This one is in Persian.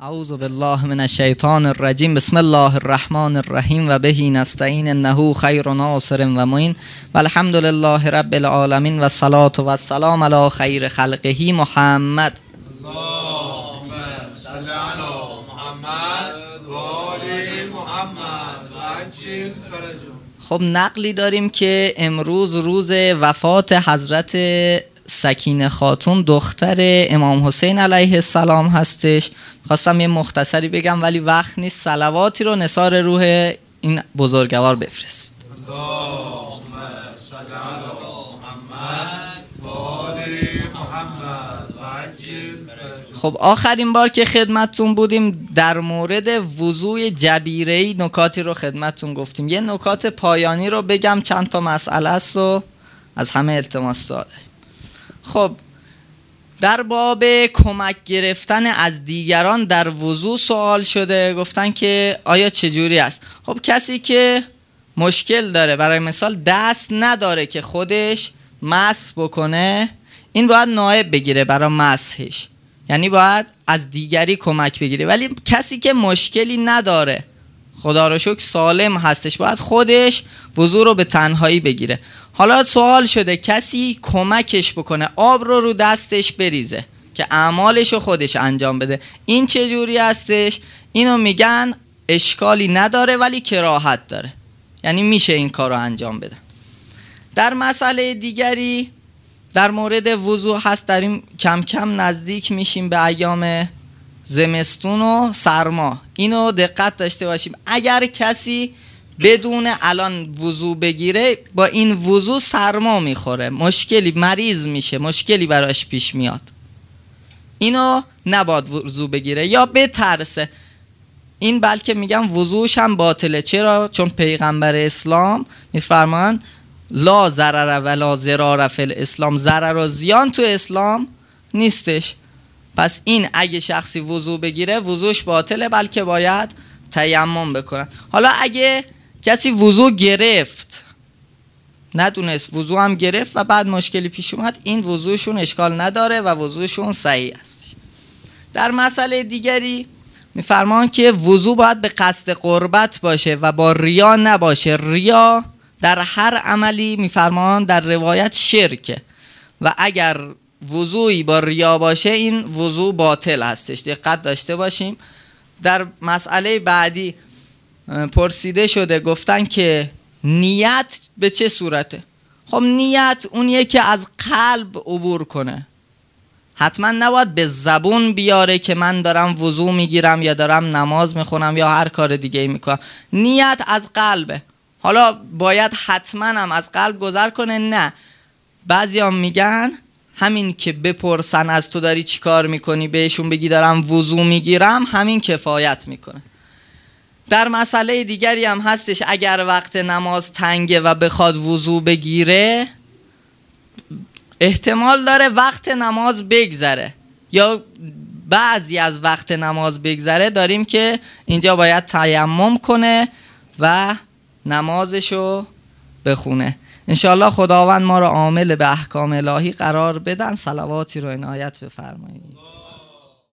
اعوذ بالله من الشیطان الرجیم. بسم الله الرحمن الرحیم و بهی نستعین انه خیر ناصر و معین و الحمد لله رب العالمین و الصلاة و السلام علی خیر خلقه محمد. اللهم صل علی محمد و آل محمد و عجل فرجهم. خب نقلی داریم که امروز روز وفات حضرت سکینه خاتون دختر امام حسین علیه السلام هستش. خواستم یه مختصری بگم ولی وقت نیست. صلواتی رو نثار روح این بزرگوار بفرست. اللهم صل علی محمد و آل محمد و عجل فرجهم. خب آخرین بار که خدمتتون بودیم در مورد وضوء جبیره‌ای نکاتی رو خدمتتون گفتیم. یه نکات پایانی رو بگم، چند تا مسئله است و از همه التماس داریم. خب در باب کمک گرفتن از دیگران در وضوء سوال شده، گفتن که آیا چجوری است؟ خب کسی که مشکل داره، برای مثال دست نداره که خودش مسح بکنه، این باید نائب بگیره برای مسحش، یعنی باید از دیگری کمک بگیره. ولی کسی که مشکلی نداره، خدا رو شکر سالم هستش، باید خودش وضوء رو به تنهایی بگیره. حالا سوال شده کسی کمکش بکنه، آب رو دستش بریزه که اعمالش رو خودش انجام بده، این چجوری هستش؟ اینو میگن اشکالی نداره ولی کراهت داره، یعنی میشه این کار رو انجام بده. در مسئله دیگری در مورد وضوء هست، داریم کم کم نزدیک میشیم به ایام زمستون و سرما. اینو دقت داشته باشیم، اگر کسی بدون الان وضوع بگیره، با این وضوع سرما میخوره، مشکلی، مریض میشه، مشکلی براش پیش میاد، اینو نباید وضوع بگیره یا بترسه. این بلکه میگم وضوعش هم باطله. چرا؟ چون پیغمبر اسلام میفرمان لا ضرر ولا ضرار فی الاسلام، ضرر و زیان تو اسلام نیستش. پس این اگه شخصی وضوع بگیره وضوعش باطله، بلکه باید تیمم بکنه. حالا اگه کسی وضوع گرفت، ندونست وضوع هم گرفت و بعد مشکلی پیش اومد، این وضوعشون اشکال نداره و وضوعشون صحیح است. در مسئله دیگری میفرمان که وضوع باید به قصد قربت باشه و با ریا نباشه. ریا در هر عملی میفرمان در روایت شرکه و اگر وضوعی با ریا باشه این وضوع باطل هستش، دقت داشته باشیم. در مسئله بعدی پرسیده شده، گفتن که نیت به چه صورته؟ خب نیت اونیه که از قلب عبور کنه، حتما نباید به زبون بیاره که من دارم وضوع میگیرم یا دارم نماز میخونم یا هر کار دیگه میکنم. نیت از قلبه. حالا باید حتما هم از قلب گذر کنه؟ نه، بعضی هم میگن همین که بپرسن از تو داری چی کار میکنی، بهشون بگی دارم وضوع میگیرم، همین کفایت میکنه. در مسئله دیگری هم هستش، اگر وقت نماز تنگه و بخواد وضوع بگیره، احتمال داره وقت نماز بگذره یا بعضی از وقت نماز بگذره، داریم که اینجا باید تیمم کنه و نمازشو بخونه. انشاءالله خداوند ما را عامل به احکام الهی قرار بدن. صلواتی رو عنایت بفرمایید.